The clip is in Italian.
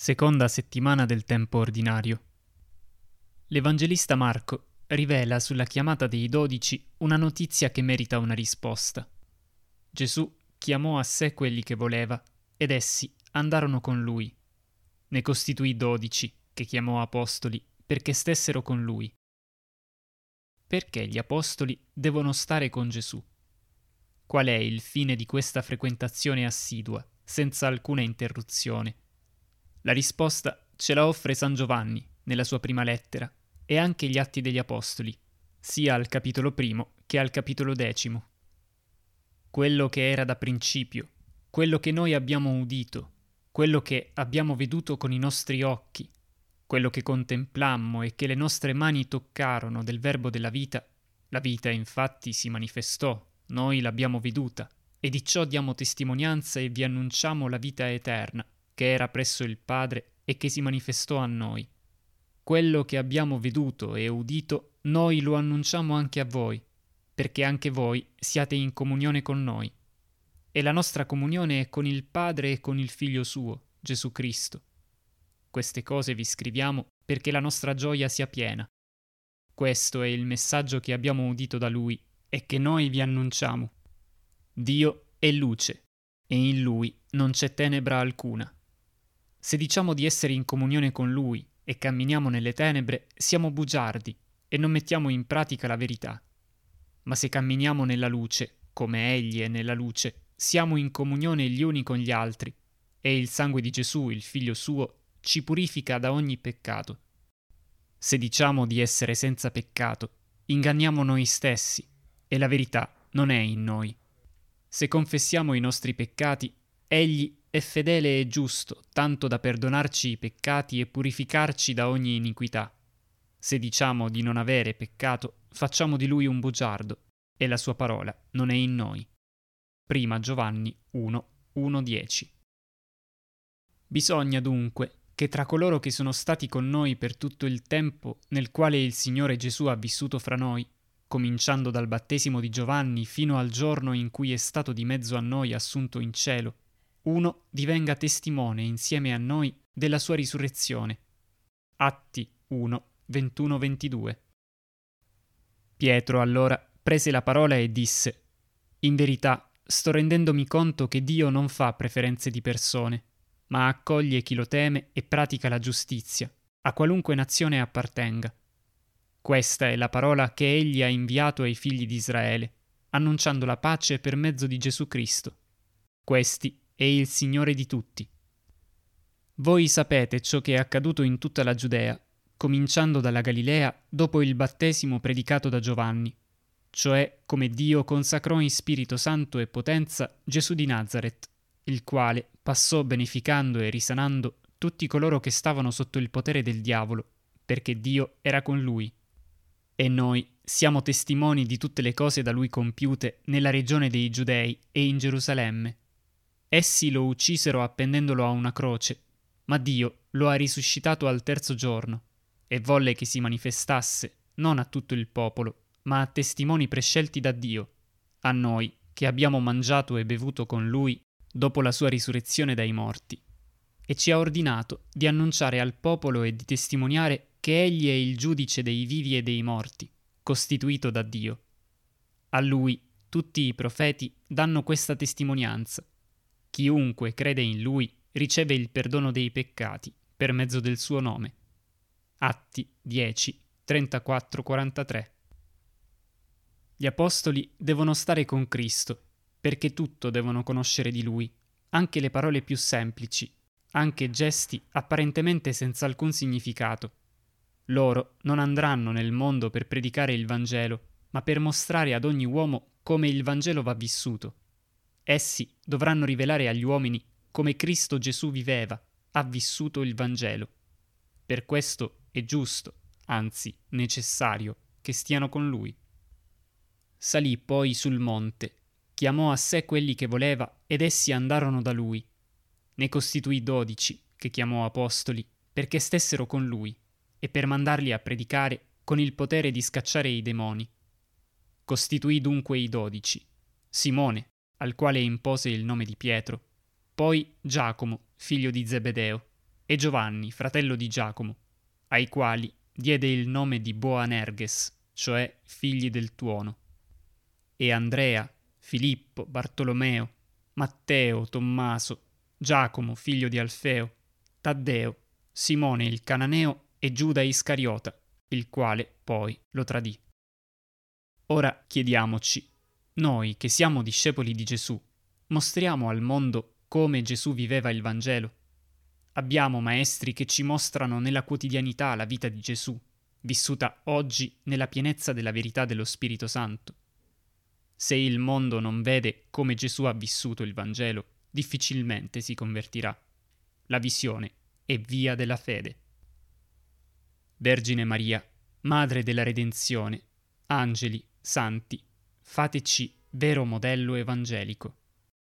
Seconda settimana del tempo ordinario. L'Evangelista Marco rivela sulla chiamata dei 12 una notizia che merita una risposta. Gesù chiamò a sé quelli che voleva ed essi andarono con lui. Ne costituì 12, che chiamò apostoli, perché stessero con lui. Perché gli apostoli devono stare con Gesù? Qual è il fine di questa frequentazione assidua, senza alcuna interruzione? La risposta ce la offre San Giovanni nella sua prima lettera e anche gli Atti degli Apostoli, sia al capitolo 1 che al capitolo 10. Quello che era da principio, quello che noi abbiamo udito, quello che abbiamo veduto con i nostri occhi, quello che contemplammo e che le nostre mani toccarono del Verbo della vita, la vita infatti si manifestò, noi l'abbiamo veduta, e di ciò diamo testimonianza e vi annunciamo la vita eterna, che era presso il Padre e che si manifestò a noi. Quello che abbiamo veduto e udito, noi lo annunciamo anche a voi, perché anche voi siate in comunione con noi. E la nostra comunione è con il Padre e con il Figlio suo, Gesù Cristo. Queste cose vi scriviamo perché la nostra gioia sia piena. Questo è il messaggio che abbiamo udito da Lui e che noi vi annunciamo. Dio è luce, e in Lui non c'è tenebra alcuna. Se diciamo di essere in comunione con Lui e camminiamo nelle tenebre, siamo bugiardi e non mettiamo in pratica la verità. Ma se camminiamo nella luce, come Egli è nella luce, siamo in comunione gli uni con gli altri, e il sangue di Gesù, il Figlio suo, ci purifica da ogni peccato. Se diciamo di essere senza peccato, inganniamo noi stessi, e la verità non è in noi. Se confessiamo i nostri peccati, Egli è fedele e giusto, tanto da perdonarci i peccati e purificarci da ogni iniquità. Se diciamo di non avere peccato, facciamo di Lui un bugiardo, e la sua parola non è in noi. Prima Giovanni 1:10. Bisogna dunque che tra coloro che sono stati con noi per tutto il tempo nel quale il Signore Gesù ha vissuto fra noi, cominciando dal battesimo di Giovanni fino al giorno in cui è stato di mezzo a noi assunto in cielo, uno divenga testimone insieme a noi della sua risurrezione. Atti 1:21-22. Pietro allora prese la parola e disse: In verità sto rendendomi conto che Dio non fa preferenze di persone, ma accoglie chi lo teme e pratica la giustizia, a qualunque nazione appartenga. Questa è la parola che egli ha inviato ai figli di Israele, annunciando la pace per mezzo di Gesù Cristo. Questi è il Signore di tutti. Voi sapete ciò che è accaduto in tutta la Giudea, cominciando dalla Galilea dopo il battesimo predicato da Giovanni, cioè come Dio consacrò in Spirito Santo e potenza Gesù di Nazaret, il quale passò beneficando e risanando tutti coloro che stavano sotto il potere del diavolo, perché Dio era con lui. E noi siamo testimoni di tutte le cose da lui compiute nella regione dei Giudei e in Gerusalemme. Essi lo uccisero appendendolo a una croce, ma Dio lo ha risuscitato al terzo giorno, e volle che si manifestasse non a tutto il popolo, ma a testimoni prescelti da Dio, a noi che abbiamo mangiato e bevuto con lui dopo la sua risurrezione dai morti, e ci ha ordinato di annunciare al popolo e di testimoniare che egli è il giudice dei vivi e dei morti, costituito da Dio. A lui tutti i profeti danno questa testimonianza. Chiunque crede in lui riceve il perdono dei peccati per mezzo del suo nome. Atti 10:34-43. Gli apostoli devono stare con Cristo, perché tutto devono conoscere di lui, anche le parole più semplici, anche gesti apparentemente senza alcun significato. Loro non andranno nel mondo per predicare il Vangelo, ma per mostrare ad ogni uomo come il Vangelo va vissuto. Essi dovranno rivelare agli uomini come Cristo Gesù viveva, ha vissuto il Vangelo. Per questo è giusto, anzi necessario, che stiano con lui. Salì poi sul monte, chiamò a sé quelli che voleva ed essi andarono da lui. Ne costituì 12, che chiamò apostoli, perché stessero con lui e per mandarli a predicare con il potere di scacciare i demoni. Costituì dunque i 12: Simone, al quale impose il nome di Pietro, poi Giacomo, figlio di Zebedeo, e Giovanni, fratello di Giacomo, ai quali diede il nome di Boanerges, cioè figli del tuono, e Andrea, Filippo, Bartolomeo, Matteo, Tommaso, Giacomo, figlio di Alfeo, Taddeo, Simone il Cananeo e Giuda Iscariota, il quale poi lo tradì. Ora chiediamoci, noi che siamo discepoli di Gesù, mostriamo al mondo come Gesù viveva il Vangelo? Abbiamo maestri che ci mostrano nella quotidianità la vita di Gesù, vissuta oggi nella pienezza della verità dello Spirito Santo. Se il mondo non vede come Gesù ha vissuto il Vangelo, difficilmente si convertirà. La visione è via della fede. Vergine Maria, Madre della Redenzione, angeli, santi, fateci vero modello evangelico.